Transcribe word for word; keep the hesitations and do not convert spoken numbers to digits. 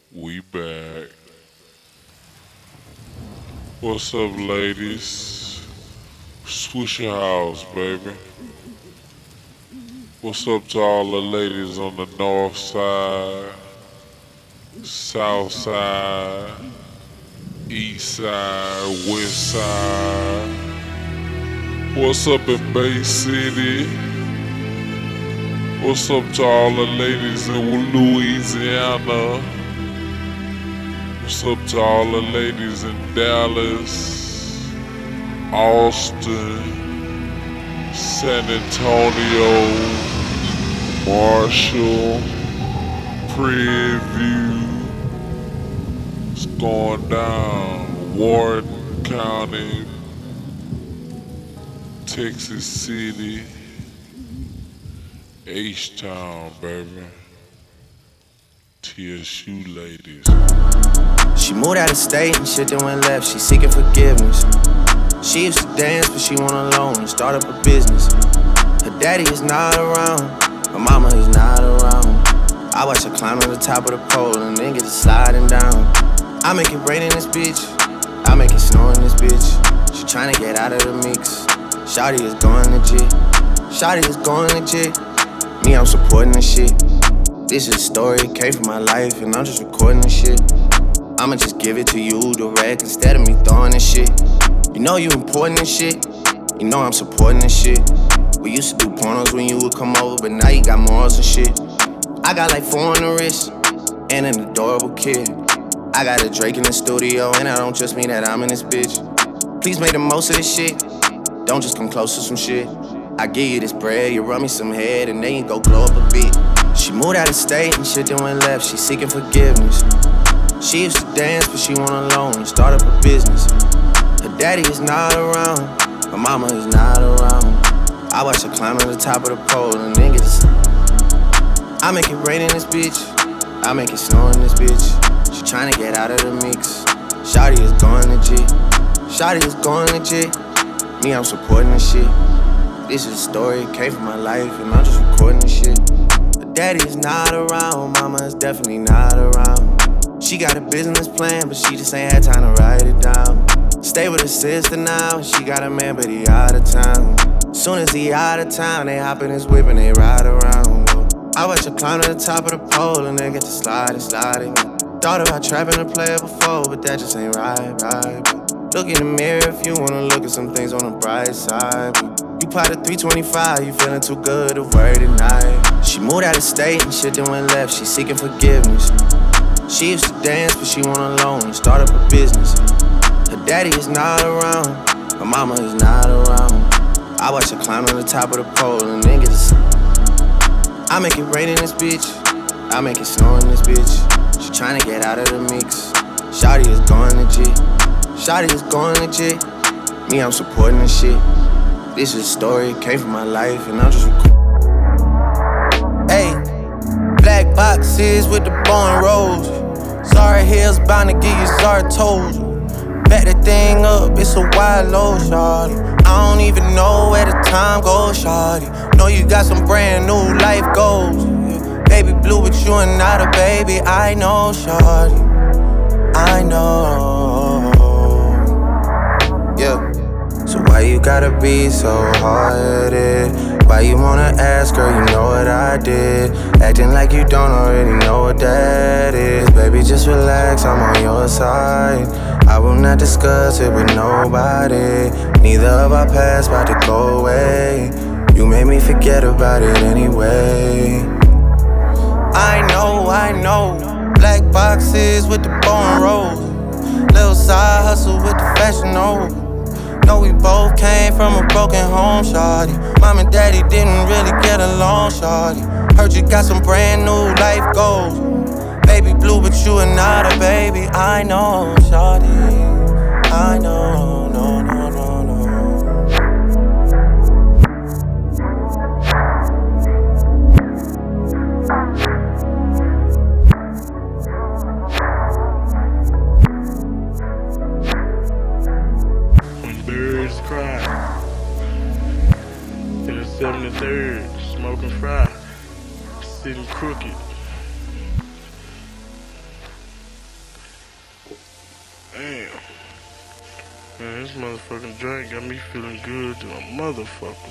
We back. What's up, ladies? Swisher House, baby. What's up to all the ladies on the north side, south side, east side, west side? What's up in Bay City? What's up to all the ladies in Louisiana? What's up to all the ladies in Dallas, Austin, San Antonio, Marshall, Prairie. It's going down. Warden County, Texas City, H-Town, baby. T S U ladies. She moved out of state and shit then went left. She seeking forgiveness. She used to dance, but she went alone and start up a business. Her daddy is not around. Her mama is not around. I watch her climb to the top of the pole and then get to sliding down. I make it rain in this bitch. I make it snow in this bitch. She tryna get out of the mix. Shawty is going legit. Shawty is going legit. Me, I'm supporting this shit. This is a story, it came from my life, and I'm just recording this shit. I'ma just give it to you direct instead of me throwing this shit. You know you important and shit. You know I'm supporting this shit. We used to do pornos when you would come over, but now you got morals and shit. I got like four on the wrist and an adorable kid. I got a Drake in the studio, and I don't just mean that I'm in this bitch. Please make the most of this shit. Don't just come close to some shit. I give you this bread, you run me some head, and then you go glow up a bit. She moved out of state and shit then went left. She seeking forgiveness. She used to dance, but she went alone and start up a business. Her daddy is not around. Her mama is not around. I watch her climb to the top of the pole and then get to... I make it rain in this bitch. I make it snow in this bitch. She tryna get out of the mix. Shawty is going legit. Shawty is going legit. Me, I'm supporting this shit. This is a story, it came from my life, and I'm just recording this shit. Her daddy is not around. Mama is definitely not around. She got a business plan, but she just ain't had time to write it down. Stay with her sister now, she got a man, but he out of town. Soon as he out of town, they hop in his whip and they ride around. I watch her climb to the top of the pole and they get to sliding, sliding. Thought about trapping a player before, but that just ain't right, right. Look in the mirror if you wanna look at some things on the bright side. You plotted three twenty-five, you feeling too good to worry tonight. She moved out of state and shit then went left, she seeking forgiveness. She used to dance, but she went alone and start up a business. Her daddy is not around. Her mama is not around. I watch her climb to the top of the pole and then get to... I make it rain in this bitch. I make it snow in this bitch. She tryna get out of the mix. Shawty is going legit. Shawty is going legit. Me, I'm supporting this shit. This is a story, it came from my life, and I'm just recording. Hey, black boxes with the bone rolls. Sorry hills bound to give you sorry toes. Back that thing up, it's a wide load, shawty. I don't even know where the time goes, shawty. Know you got some brand new life goals. Baby blue, but you are not a baby. I know, shawty. I know. Yeah. So why you gotta be so hard-headed? Why you wanna ask, girl, you know what I did? Acting like you don't already know what that is. Baby, just relax, I'm on your side. I will not discuss it with nobody. Neither of our past about to go away. You made me forget about it anyway. I know, I know. Black boxes with the bone rolls. Little side hustle with the fashion over. Know we both came from a broken home, shawty. Mom and daddy didn't really get along, shawty. Heard you got some brand new life goals. Baby blue, but you are not a baby. I know, shawty. I know, no, no, no, no. Birds cry in the seventy-third, smoking fry, sitting crooked. Damn. Man, this motherfucking drink got me feeling good to a motherfucker.